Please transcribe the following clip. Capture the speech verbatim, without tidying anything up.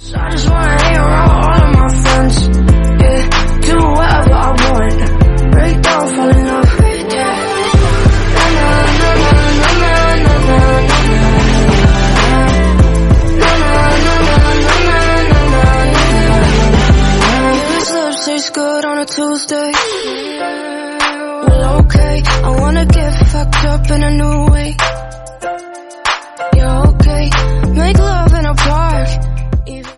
I just wanna hang around all of my friends. Yeah, do whatever I want. Break down, fall in love. Yeah. Na na na na na na na na na. Na na na na na na na na. His lips taste good on a Tuesday.